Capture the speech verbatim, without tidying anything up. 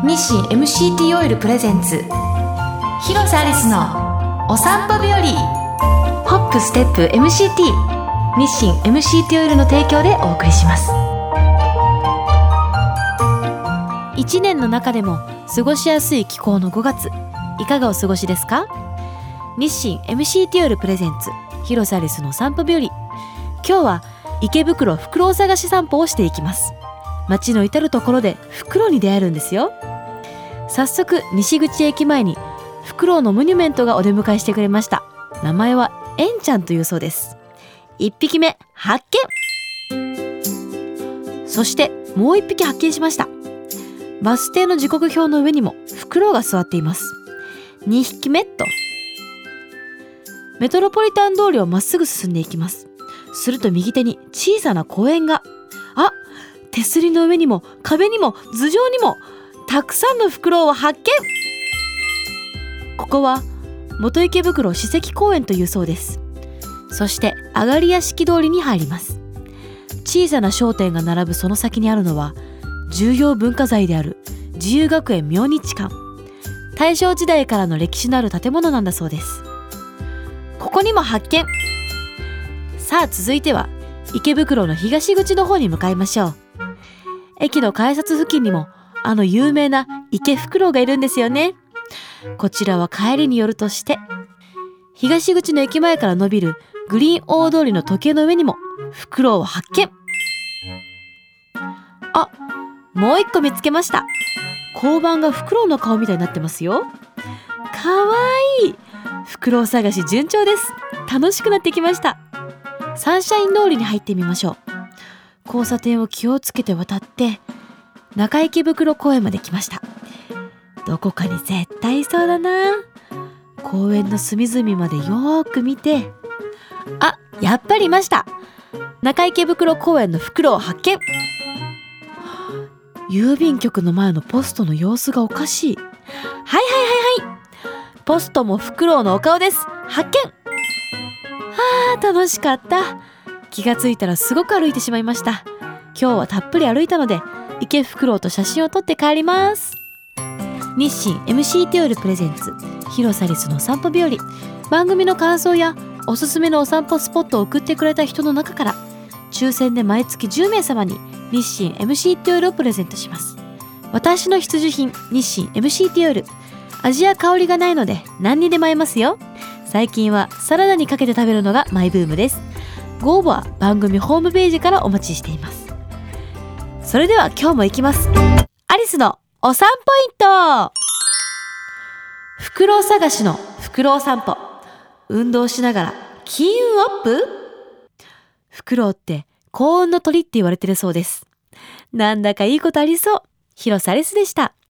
日清 エムシーティー オイルプレゼンツ広瀬アリスのお散歩日和。ホップステップ エムシーティー 日清 エムシーティー オイルの提供でお送りします。 いちねんの中でも過ごしやすい気候のごがつ、いかがお過ごしですか？日清 エムシーティー オイルプレゼンツ広瀬アリスの散歩日和。今日は池袋フクロウ探し散歩をしていきます。街の至るところでフクロウに出会えるんですよ。早速西口駅前にフクロウのモニュメントがお出迎えしてくれました。名前はエンちゃんというそうです。いっぴきめ発見。そしてもういっぴき発見しました。バス停の時刻表の上にもフクロウが座っています。にひきめと。メトロポリタン通りをまっすぐ進んでいきます。すると右手に小さな公園が。あ、手すりの上にも壁にも頭上にもたくさんのフクロウを発見。ここは元池袋史跡公園というそうです。そして上がり屋敷通りに入ります。小さな商店が並ぶその先にあるのは重要文化財である自由学園明日館。大正時代からの歴史のある建物なんだそうです。ここにも発見。さあ続いては池袋の東口の方に向かいましょう。駅の改札付近にもあの有名な池フクロウがいるんですよね。こちらは帰りによるとして東口の駅前から伸びるグリーン大通りの時計の上にもフクロウを発見。あ、もう一個見つけました。交番がフクロウの顔みたいになってますよ。かわいい。フクロウ探し順調です。楽しくなってきました。サンシャイン通りに入ってみましょう。交差点を気をつけて渡って中池袋公園まで来ました。どこかに絶対いそうだな。公園の隅々までよーく見て、あ、やっぱりいました。中池袋公園のフクロウを発見。郵便局の前のポストの様子がおかしい。はいはいはいはい。ポストもフクロウのお顔です。発見。あー、楽しかった。気がついたらすごく歩いてしまいました。今日はたっぷり歩いたので池フクロウと写真を撮って帰ります。日清 エムシーティー オイルプレゼンツ広瀬アリスの散歩日和。番組の感想やおすすめのお散歩スポットを送ってくれた人の中から抽選で毎月じゅうめいさまに日清 エムシーティー オイルをプレゼントします。私の必需品日清 エムシーティー オイル、味や香りがないので何にでも合いますよ。最近はサラダにかけて食べるのがマイブームです。ご応募は番組ホームページからお待ちしています。それでは今日も行きます。アリスのお散歩イント。フクロウ探しのフクロウ散歩。運動しながら金運アップ。フクロウって幸運の鳥って言われてるそうです。なんだかいいことありそう。広瀬アリスでした。